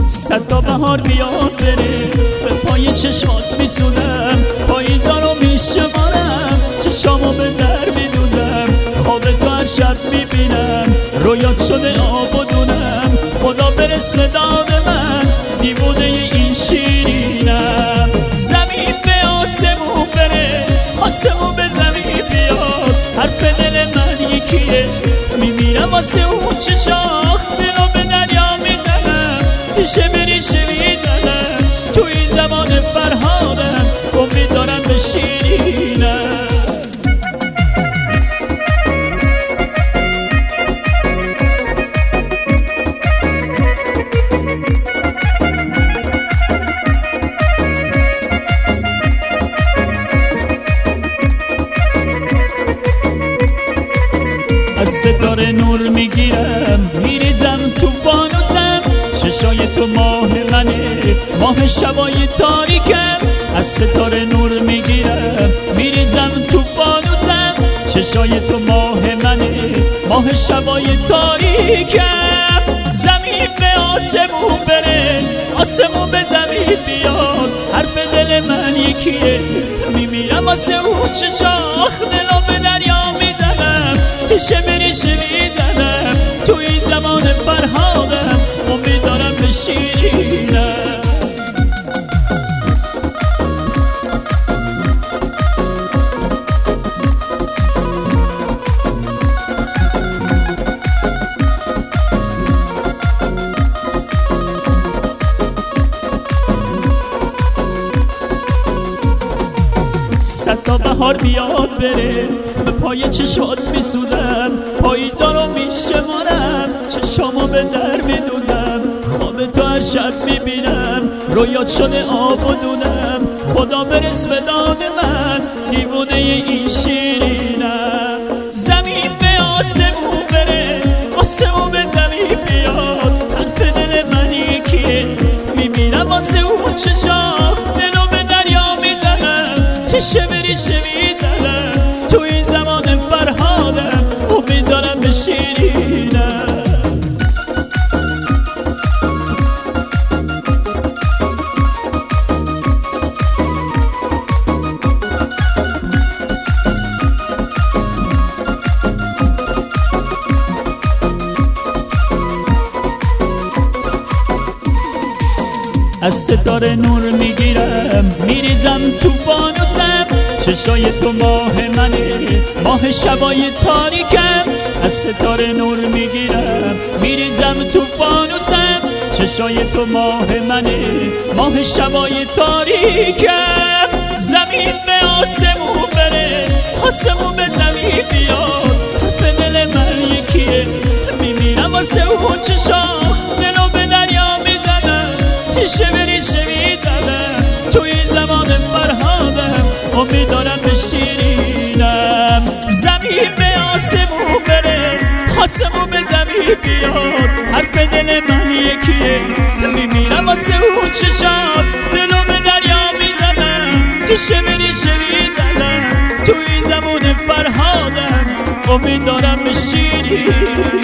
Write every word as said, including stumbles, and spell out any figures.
صد تا بهار بیاد بره به پای چشمات میسودم، پاییزا رو میشمارم، چشامو به در میدودم، خواب تو هر شب میبینم، رویات شده آب و دونم، خدا برس به داد من، دیوونه این شیرینم. زمین به آسمون بره، آسمون به زمین بیاد، حرف دل من یکیه، میمیرم واسه اون چشاخ، دلو به دریا میزنم، پیشه بریشه میزنم، تو این زمان فرهادم، امید دارم به شیرینم. از ستاره نور میگیرم، میریزم تو فانوسم، چشای تو ماه منه، ماه شبای تاریکم. از ستاره نور میگیرم، میریزم تو فانوسم، چشای تو ماه منه، ماه شبای تاریکم. زمین به آسمون بره، آسمون به زمین بیاد، حرف دل من یکیه، میمیرم واسه اون چشاخ، دلو به دریا میزنم، تیشه بریشه میزنم، تو این زمان فرهادم، امید دارم به شیرینم. صد تا بهار بیاد بره به پای چشات میسودم، پاییزا رو میشمارم، چشامو به در میدوزم، خواب تو هر شب میبینم، رویات شده آب و دونم، خدا برس به داد من، دیوونه این شیرینم. زمین به آسمون بره، آسمون به زمین بیاد، حرف دل من یکیه، میمیرم واسه اون چشاخ، دلو به دریا میزنم، تیشه بریشه میزنم، تو این زمان فرهادم، امید دارم به شیرینم. از ستاره نور میگیرم، میریزم تو فانوسم، چشای تو ماه منه، ماه شبای تاریکم. از ستاره نور میگیرم، میریزم تو فانوسم، چشای تو ماه منه، ماه شبای تاریکم. زمین به آسمون بره، آسمون به زمین بیاد، حرف دل من یکیه، میمیرم واسه اون چشاخ، دلو به دریا میزنم، تیشه بریشه میزنم، تو این زمان فرهادم، امید دارم به شیرینم. زمین به آسمون بره، آسمون به زمین بیاد، حرف دل من یکیه، میمیرم واسه اون چشات، دلو به دریا میزنم، تیشه بریشه میزنم، تو این زمان فرهادم، امید دارم به شیرینم.